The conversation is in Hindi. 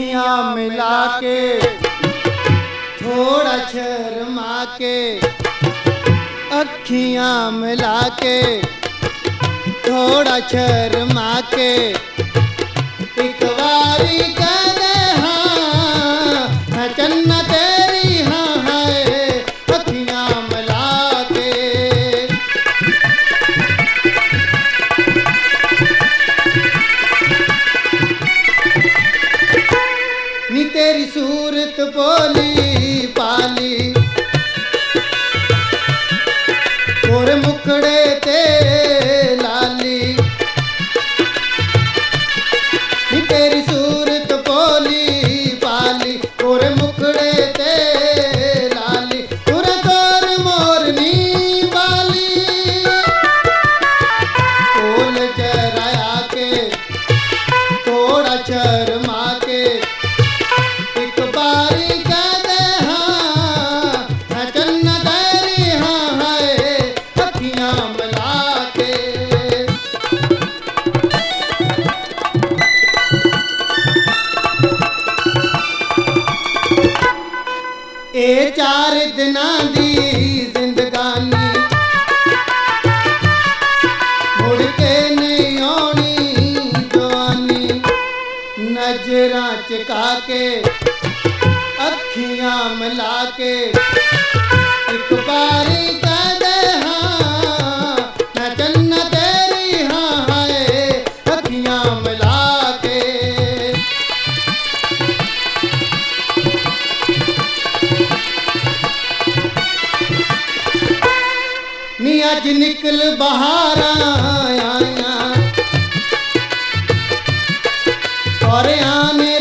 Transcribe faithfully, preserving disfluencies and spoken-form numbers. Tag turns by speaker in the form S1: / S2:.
S1: अखियां मिला के थोड़ा शर्मा के, अखियां मिला के थोड़ा शर्मा के, एक बारी कह दे हाँ है चन्ना तेरी हाँ है, अखियां मिला के। नी तेरी सूरत बोली पाली और मुखड़े ते लाली, नी तेरी सूरत बोली पाली और मुखड़े ते लाली, तुरे तोर मोरनी वाली कोल चराया के थोड़ा शर्मा के, एक बारी कह दे हाँ है चन्ना तेरी हाँ है, अखियां मिला के। ए चार दिनां दी जिंदगानी मुड़ के नहीं आनी जवानी, नजरां चका के अखियां मिला के, एक बारी कह दे हाँ मैं चन्ना तेरी हाँ है, अखियां मिला के। नी अज निकल बहार आया और आने